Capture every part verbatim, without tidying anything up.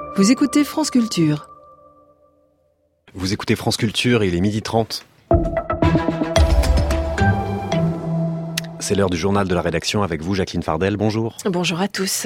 Vous écoutez France Culture. Vous écoutez France Culture, il est midi trente. C'est l'heure du journal de la rédaction avec vous, Jacqueline Fardel. Bonjour. Bonjour à tous.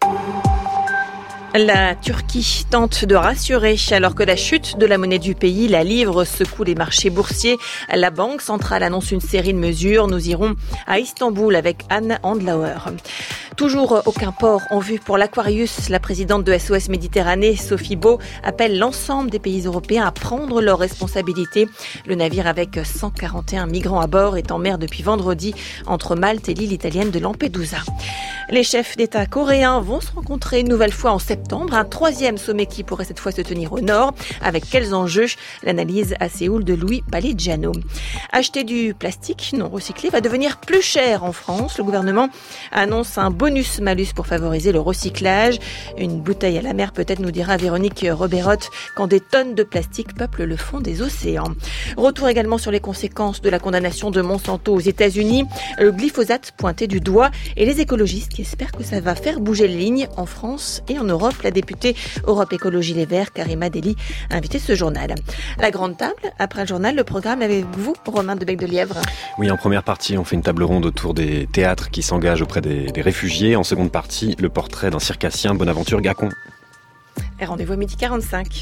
La Turquie tente de rassurer alors que la chute de la monnaie du pays, la livre, secoue les marchés boursiers. La Banque centrale annonce une série de mesures. Nous irons à Istanbul avec Anne Andlauer. Toujours aucun port en vue pour l'Aquarius. La présidente de S O S Méditerranée, Sophie Beau, appelle l'ensemble des pays européens à prendre leurs responsabilités. Le navire avec cent quarante et un migrants à bord est en mer depuis vendredi entre Malte et l'île italienne de Lampedusa. Les chefs d'État coréens vont se rencontrer une nouvelle fois en septembre. Un troisième sommet qui pourrait cette fois se tenir au nord. Avec quels enjeux? L'analyse à Séoul de Louis Paligiano. Acheter du plastique non recyclé va devenir plus cher en France. Le gouvernement annonce un bonus-malus pour favoriser le recyclage. Une bouteille à la mer peut-être, nous dira Véronique Roberotte, quand des tonnes de plastique peuplent le fond des océans. Retour également sur les conséquences de la condamnation de Monsanto aux États-Unis. Le glyphosate pointé du doigt et les écologistes qui espèrent que ça va faire bouger les lignes en France et en Europe. La députée Europe Écologie Les Verts, Karima Deli, a invité ce journal. La grande table, après le journal, le programme avec vous, Romain de Bec-de-Lièvre. Oui, en première partie, on fait une table ronde autour des théâtres qui s'engagent auprès des, des réfugiés. En seconde partie, le portrait d'un circassien, Bonaventure Gacon. Et rendez-vous à midi quarante-cinq.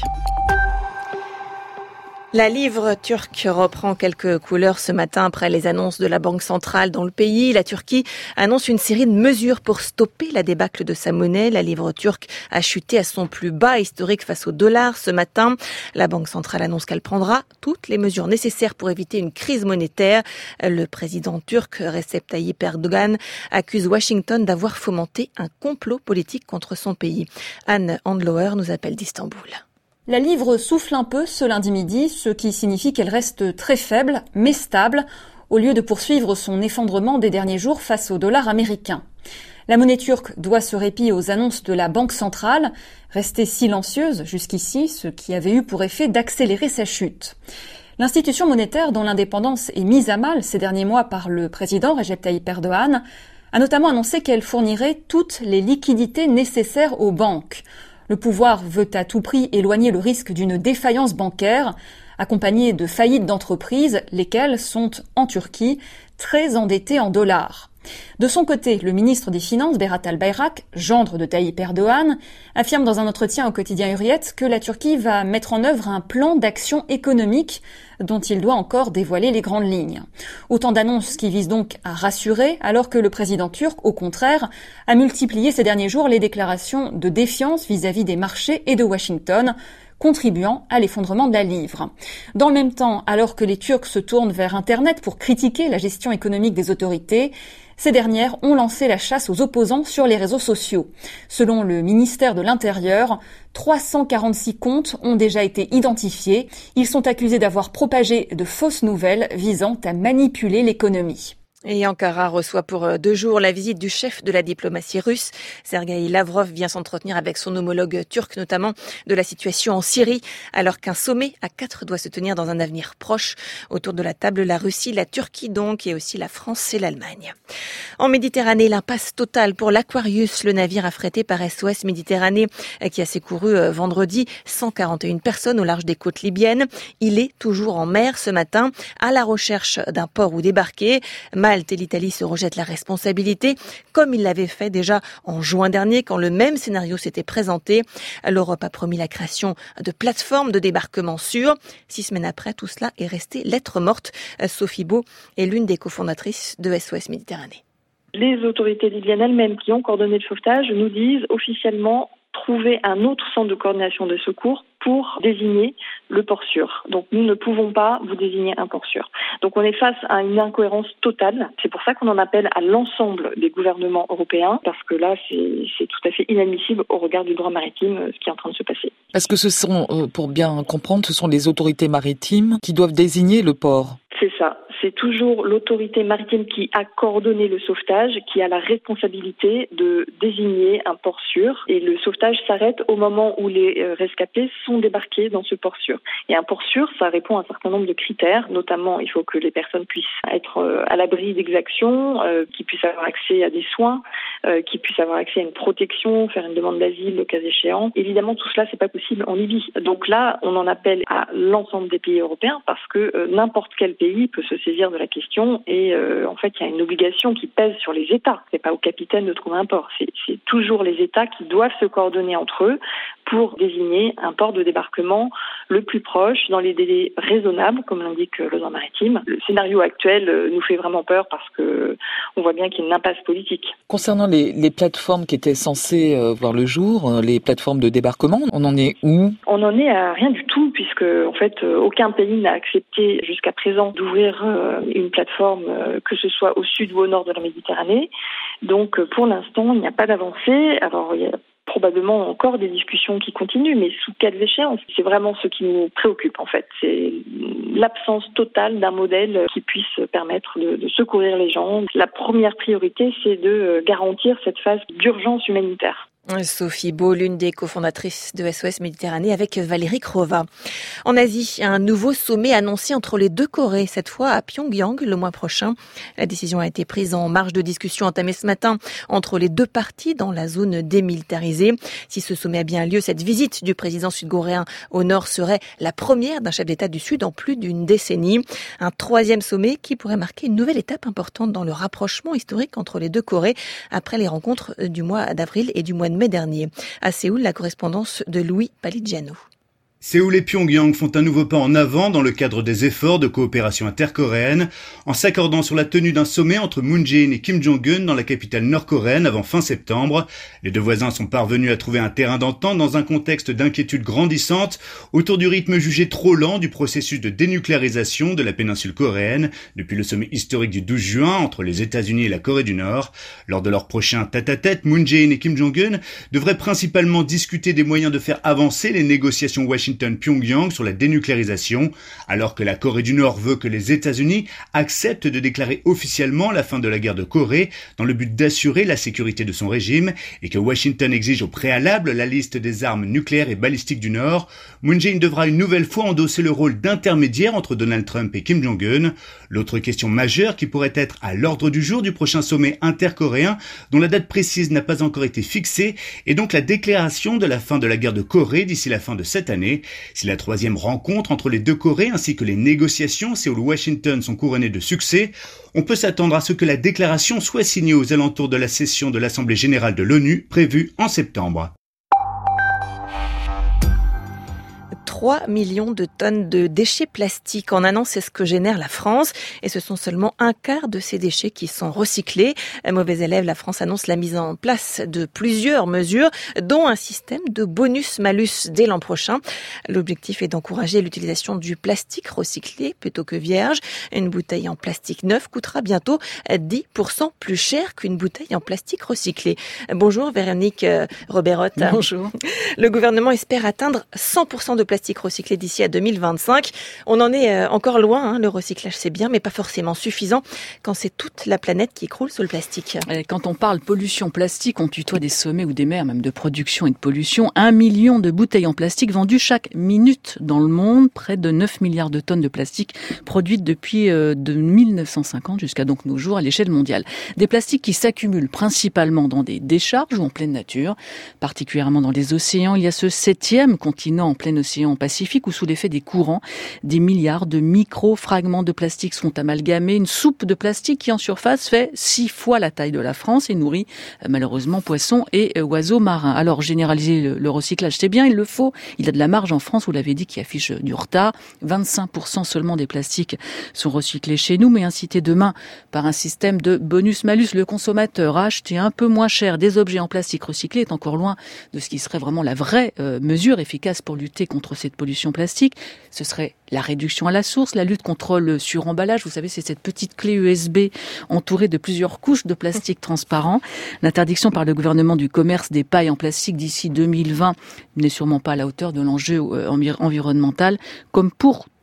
La livre turque reprend quelques couleurs ce matin après les annonces de la Banque centrale dans le pays. La Turquie annonce une série de mesures pour stopper la débâcle de sa monnaie. La livre turque a chuté à son plus bas historique face au dollar ce matin. La Banque centrale annonce qu'elle prendra toutes les mesures nécessaires pour éviter une crise monétaire. Le président turc Recep Tayyip Erdogan accuse Washington d'avoir fomenté un complot politique contre son pays. Anne Andlauer nous appelle d'Istanbul. La livre souffle un peu ce lundi midi, ce qui signifie qu'elle reste très faible, mais stable, au lieu de poursuivre son effondrement des derniers jours face au dollar américain. La monnaie turque doit ce répit aux annonces de la Banque centrale, restée silencieuse jusqu'ici, ce qui avait eu pour effet d'accélérer sa chute. L'institution monétaire, dont l'indépendance est mise à mal ces derniers mois par le président Recep Tayyip Erdogan, a notamment annoncé qu'elle fournirait toutes les liquidités nécessaires aux banques. Le pouvoir veut à tout prix éloigner le risque d'une défaillance bancaire, accompagnée de faillites d'entreprises, lesquelles sont, en Turquie, très endettées en dollars. De son côté, le ministre des Finances, Berat Albayrak, gendre de Tayyip Erdogan, affirme dans un entretien au quotidien Hurriyet que la Turquie va mettre en œuvre un plan d'action économique dont il doit encore dévoiler les grandes lignes. Autant d'annonces qui visent donc à rassurer, alors que le président turc, au contraire, a multiplié ces derniers jours les déclarations de défiance vis-à-vis des marchés et de Washington, contribuant à l'effondrement de la livre. Dans le même temps, alors que les Turcs se tournent vers Internet pour critiquer la gestion économique des autorités, ces dernières ont lancé la chasse aux opposants sur les réseaux sociaux. Selon le ministère de l'Intérieur, trois cent quarante-six comptes ont déjà été identifiés. Ils sont accusés d'avoir propagé de fausses nouvelles visant à manipuler l'économie. Et Ankara reçoit pour deux jours la visite du chef de la diplomatie russe. Sergueï Lavrov vient s'entretenir avec son homologue turc, notamment de la situation en Syrie, alors qu'un sommet à quatre doit se tenir dans un avenir proche. Autour de la table, la Russie, la Turquie donc, et aussi la France et l'Allemagne. En Méditerranée, l'impasse totale pour l'Aquarius, le navire affrété par S O S Méditerranée, qui a secouru vendredi cent quarante et une personnes au large des côtes libyennes. Il est toujours en mer ce matin, à la recherche d'un port où débarquer. Malte et l'Italie se rejettent la responsabilité, comme ils l'avaient fait déjà en juin dernier, quand le même scénario s'était présenté. L'Europe a promis la création de plateformes de débarquement sûres. Six semaines après, tout cela est resté lettre morte. Sophie Beau est l'une des cofondatrices de S O S Méditerranée. Les autorités libyennes elles-mêmes qui ont coordonné le sauvetage nous disent officiellement trouver un autre centre de coordination de secours pour désigner le port sûr. Donc nous ne pouvons pas vous désigner un port sûr. Donc on est face à une incohérence totale. C'est pour ça qu'on en appelle à l'ensemble des gouvernements européens, parce que là c'est, c'est tout à fait inadmissible au regard du droit maritime ce qui est en train de se passer. Parce que ce sont, pour bien comprendre, ce sont les autorités maritimes qui doivent désigner le port. C'est ça. C'est toujours l'autorité maritime qui a coordonné le sauvetage, qui a la responsabilité de désigner un port sûr. Et le sauvetage s'arrête au moment où les rescapés sont débarqués dans ce port sûr. Et un port sûr, ça répond à un certain nombre de critères. Notamment, il faut que les personnes puissent être à l'abri d'exactions, euh, qu'ils puissent avoir accès à des soins, euh, qu'ils puissent avoir accès à une protection, faire une demande d'asile le cas échéant. Évidemment, tout cela, c'est pas possible en Libye. Donc là, on en appelle à l'ensemble des pays européens parce que euh, n'importe quel pays peut se saisir de la question et euh, en fait, il y a une obligation qui pèse sur les États. C'est pas au capitaine de trouver un port. C'est, c'est toujours les États qui doivent se coordonner entre eux pour désigner un port de débarquement le plus proche, dans les délais raisonnables, comme l'indique l'O maritime. Le scénario actuel nous fait vraiment peur parce que on voit bien qu'il y a une impasse politique. Concernant les, les plateformes qui étaient censées euh, voir le jour, euh, les plateformes de débarquement, on en est où ? On en est à rien du tout, puisque en fait euh, aucun pays n'a accepté jusqu'à présent d'ouvrir euh, une plateforme, euh, que ce soit au sud ou au nord de la Méditerranée. Donc euh, pour l'instant, il n'y a pas d'avancée. Alors il y a probablement encore des discussions qui continuent, mais sous quelles échéances ? C'est vraiment ce qui nous préoccupe en fait. C'est l'absence totale d'un modèle qui puisse permettre de, de secourir les gens. La première priorité, c'est de garantir cette phase d'urgence humanitaire. Sophie Beau, l'une des cofondatrices de S O S Méditerranée avec Valérie Crova. En Asie, un nouveau sommet annoncé entre les deux Corées, cette fois à Pyongyang le mois prochain. La décision a été prise en marge de discussions entamées ce matin entre les deux parties dans la zone démilitarisée. Si ce sommet a bien lieu, cette visite du président sud-coréen au nord serait la première d'un chef d'État du Sud en plus d'une décennie. Un troisième sommet qui pourrait marquer une nouvelle étape importante dans le rapprochement historique entre les deux Corées après les rencontres du mois d'avril et du mois de mai dernier. À Séoul, la correspondance de Louis Paligiano. Séoul et Pyongyang font un nouveau pas en avant dans le cadre des efforts de coopération intercoréenne en s'accordant sur la tenue d'un sommet entre Moon Jae-in et Kim Jong-un dans la capitale nord-coréenne avant fin septembre. Les deux voisins sont parvenus à trouver un terrain d'entente dans un contexte d'inquiétude grandissante autour du rythme jugé trop lent du processus de dénucléarisation de la péninsule coréenne depuis le sommet historique du douze juin entre les États-Unis et la Corée du Nord. Lors de leur prochain tête-à-tête, Moon Jae-in et Kim Jong-un devraient principalement discuter des moyens de faire avancer les négociations Washington Pyongyang sur la dénucléarisation, alors que la Corée du Nord veut que les États-Unis acceptent de déclarer officiellement la fin de la guerre de Corée dans le but d'assurer la sécurité de son régime et que Washington exige au préalable la liste des armes nucléaires et balistiques du Nord. Moon Jae-in devra une nouvelle fois endosser le rôle d'intermédiaire entre Donald Trump et Kim Jong-un. L'autre question majeure qui pourrait être à l'ordre du jour du prochain sommet intercoréen, dont la date précise n'a pas encore été fixée, est donc la déclaration de la fin de la guerre de Corée d'ici la fin de cette année. Si la troisième rencontre entre les deux Corées ainsi que les négociations Séoul-Washington sont couronnées de succès, on peut s'attendre à ce que la déclaration soit signée aux alentours de la session de l'Assemblée générale de l'ONU prévue en septembre. trois millions de tonnes de déchets plastiques en un an, c'est ce que génère la France. Et ce sont seulement un quart de ces déchets qui sont recyclés. Mauvais élève, la France annonce la mise en place de plusieurs mesures, dont un système de bonus-malus dès l'an prochain. L'objectif est d'encourager l'utilisation du plastique recyclé plutôt que vierge. Une bouteille en plastique neuf coûtera bientôt dix pour cent plus cher qu'une bouteille en plastique recyclé. Bonjour Véronique Roberotte. Bonjour. Le gouvernement espère atteindre cent pour cent de plastique recyclé d'ici à deux mille vingt-cinq. On en est encore loin, hein. Le recyclage c'est bien, mais pas forcément suffisant quand c'est toute la planète qui croule sous le plastique. Quand on parle pollution plastique, on tutoie des sommets ou des mers, même de production et de pollution. Un million de bouteilles en plastique vendues chaque minute dans le monde, près de neuf milliards de tonnes de plastique produites depuis euh, de mille neuf cent cinquante jusqu'à donc nos jours à l'échelle mondiale. Des plastiques qui s'accumulent principalement dans des décharges ou en pleine nature, particulièrement dans les océans. Il y a ce septième continent en plein océan Pacifique où sous l'effet des courants, des milliards de micro-fragments de plastique sont amalgamés. Une soupe de plastique qui en surface fait six fois la taille de la France et nourrit malheureusement poissons et oiseaux marins. Alors généraliser le, le recyclage c'est bien, il le faut. Il y a de la marge en France, vous l'avez dit, qui affiche du retard. vingt-cinq pour cent seulement des plastiques sont recyclés chez nous, mais incités demain par un système de bonus-malus. Le consommateur a acheté un peu moins cher des objets en plastique recyclés est encore loin de ce qui serait vraiment la vraie euh, mesure efficace pour lutter contre ces de pollution plastique. Ce serait la réduction à la source, la lutte contre le suremballage. Vous savez, c'est cette petite clé U S B entourée de plusieurs couches de plastique transparent. L'interdiction par le gouvernement du commerce des pailles en plastique d'ici deux mille vingt n'est sûrement pas à la hauteur de l'enjeu environnemental, comme pour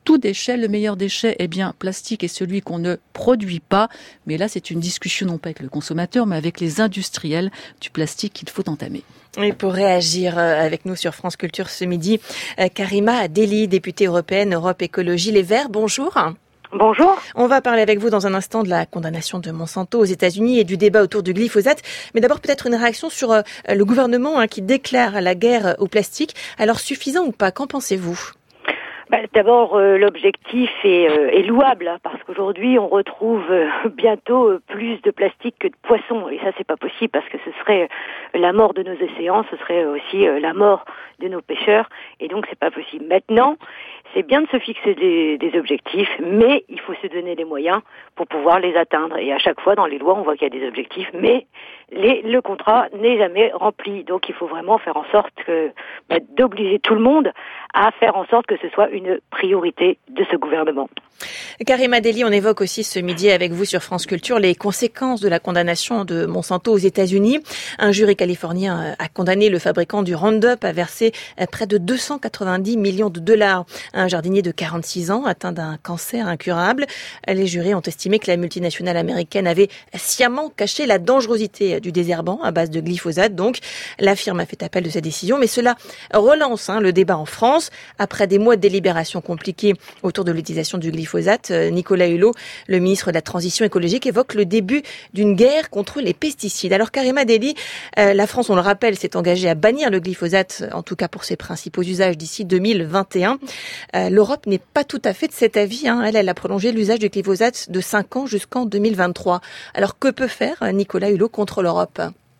tout déchet. Le meilleur déchet, eh bien, plastique est celui qu'on ne produit pas. Mais là, c'est une discussion non pas avec le consommateur, mais avec les industriels du plastique qu'il faut entamer. Et pour réagir avec nous sur France Culture ce midi, Karima Delli, députée européenne Europe Écologie Les Verts, bonjour. Bonjour. On va parler avec vous dans un instant de la condamnation de Monsanto aux États-Unis et du débat autour du glyphosate. Mais d'abord, peut-être une réaction sur le gouvernement hein, qui déclare la guerre au plastique. Alors, suffisant ou pas? Qu'en pensez-vous? Bah, d'abord, euh, l'objectif est, euh, est louable, hein, parce qu'aujourd'hui, on retrouve euh, bientôt euh, plus de plastique que de poissons. Et ça, c'est pas possible, parce que ce serait euh, la mort de nos océans, ce serait aussi euh, la mort de nos pêcheurs. Et donc, c'est pas possible. Maintenant, c'est bien de se fixer des, des objectifs, mais il faut se donner les moyens pour pouvoir les atteindre. Et à chaque fois, dans les lois, on voit qu'il y a des objectifs, mais les, le contrat n'est jamais rempli. Donc, il faut vraiment faire en sorte que, bah, d'obliger tout le monde à faire en sorte que ce soit une priorité de ce gouvernement. Karima Delli, on évoque aussi ce midi avec vous sur France Culture les conséquences de la condamnation de Monsanto aux États-Unis. Un jury californien a condamné le fabricant du Roundup à verser près de deux cent quatre-vingt-dix millions de dollars à un jardinier de quarante-six ans atteint d'un cancer incurable. Les jurés ont estimé que la multinationale américaine avait sciemment caché la dangerosité du désherbant à base de glyphosate. Donc, la firme a fait appel de cette décision, mais cela relance hein, le débat en France. Après des mois de délibération compliquées autour de l'utilisation du glyphosate, Nicolas Hulot, le ministre de la Transition écologique, évoque le début d'une guerre contre les pesticides. Alors Karima Delli, euh, la France, on le rappelle, s'est engagée à bannir le glyphosate, en tout cas pour ses principaux usages d'ici deux mille vingt et un. Euh, L'Europe n'est pas tout à fait de cet avis. Hein. Elle, elle a prolongé l'usage du glyphosate de cinq ans jusqu'en deux mille vingt-trois. Alors que peut faire Nicolas Hulot contre l'Europe?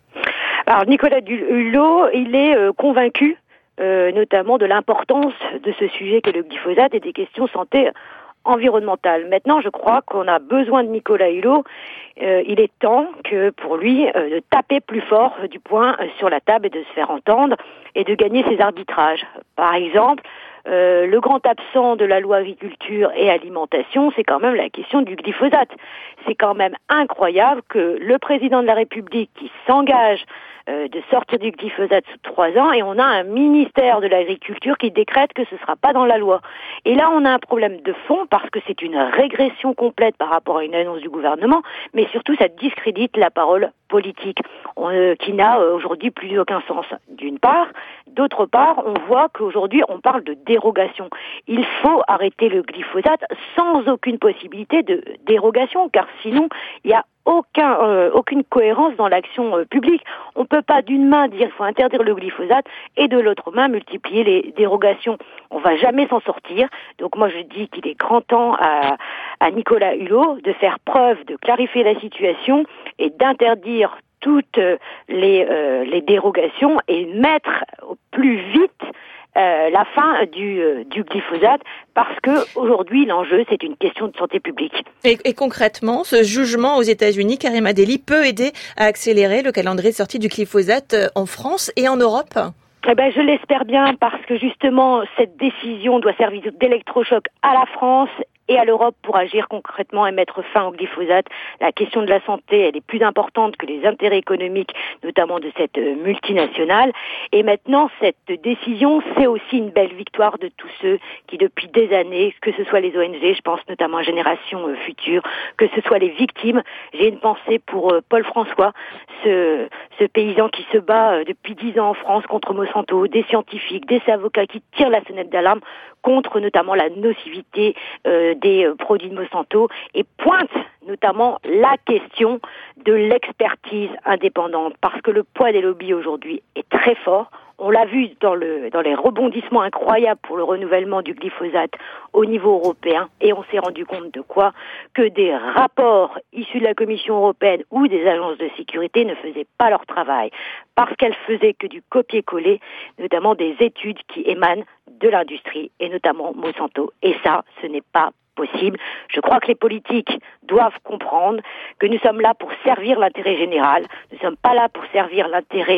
Alors Nicolas Hulot, il est euh, convaincu Euh, notamment de l'importance de ce sujet qu'est le glyphosate et des questions santé environnementale. Maintenant, je crois qu'on a besoin de Nicolas Hulot. Euh, il est temps que, pour lui, euh, de taper plus fort euh, du poing euh, sur la table et de se faire entendre et de gagner ses arbitrages. Par exemple, euh, le grand absent de la loi agriculture et alimentation, c'est quand même la question du glyphosate. C'est quand même incroyable que le président de la République qui s'engage Euh, de sortir du glyphosate sous trois ans, et on a un ministère de l'Agriculture qui décrète que ce ne sera pas dans la loi. Et là, on a un problème de fond, parce que c'est une régression complète par rapport à une annonce du gouvernement, mais surtout, ça discrédite la parole politique, on, euh, qui n'a euh, aujourd'hui plus aucun sens, d'une part. D'autre part, on voit qu'aujourd'hui, on parle de dérogation. Il faut arrêter le glyphosate sans aucune possibilité de dérogation, car sinon, il y a Aucun, euh, aucune cohérence dans l'action euh, publique. On ne peut pas d'une main dire qu'il faut interdire le glyphosate et de l'autre main multiplier les dérogations. On va jamais s'en sortir. Donc moi je dis qu'il est grand temps à, à Nicolas Hulot de faire preuve, de clarifier la situation et d'interdire toutes les, euh, les dérogations et mettre au plus vite Euh, la fin du, euh, du glyphosate, parce que aujourd'hui l'enjeu c'est une question de santé publique. Et, et concrètement, ce jugement aux États-Unis, Karima Delli, peut aider à accélérer le calendrier de sortie du glyphosate en France et en Europe? Eh ben, je l'espère bien, parce que justement cette décision doit servir d'électrochoc à la France et à l'Europe pour agir concrètement et mettre fin au glyphosate. La question de la santé, elle est plus importante que les intérêts économiques, notamment de cette multinationale. Et maintenant, cette décision, c'est aussi une belle victoire de tous ceux qui, depuis des années, que ce soit les O N G, je pense notamment à Génération Future, que ce soit les victimes. J'ai une pensée pour Paul François, ce, ce paysan qui se bat depuis dix ans en France contre Monsanto, des scientifiques, des avocats qui tirent la sonnette d'alarme contre notamment la nocivité euh, des produits de Monsanto, et pointe notamment la question de l'expertise indépendante, parce que le poids des lobbies aujourd'hui est très fort. On l'a vu dans, le, dans les rebondissements incroyables pour le renouvellement du glyphosate au niveau européen, et on s'est rendu compte de quoi? Que des rapports issus de la Commission européenne ou des agences de sécurité ne faisaient pas leur travail, parce qu'elles faisaient que du copier-coller, notamment des études qui émanent de l'industrie, et notamment Monsanto. Et ça, ce n'est pas possible. Je crois que les politiques doivent comprendre que nous sommes là pour servir l'intérêt général. Nous ne sommes pas là pour servir l'intérêt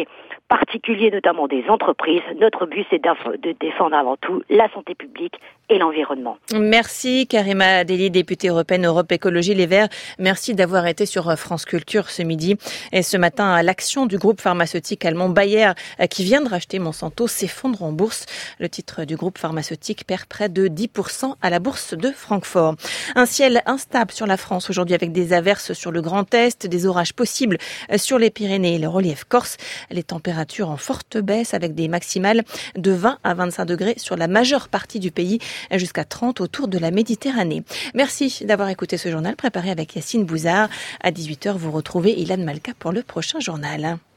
particuliers, notamment des entreprises. Notre but, c'est de défendre avant tout la santé publique et l'environnement. Merci Karima Deli, députée européenne Europe Écologie Les Verts. Merci d'avoir été sur France Culture ce midi. Et ce matin, l'action du groupe pharmaceutique allemand Bayer, qui vient de racheter Monsanto, s'effondre en bourse. Le titre du groupe pharmaceutique perd près de dix pour cent à la bourse de Francfort. Un ciel instable sur la France aujourd'hui avec des averses sur le Grand Est, des orages possibles sur les Pyrénées et le relief corse. Les températures en forte baisse avec des maximales de vingt à vingt-cinq degrés sur la majeure partie du pays, jusqu'à trente autour de la Méditerranée. Merci d'avoir écouté ce journal préparé avec Yacine Bouzard. À dix-huit heures, vous retrouvez Ilan Malka pour le prochain journal.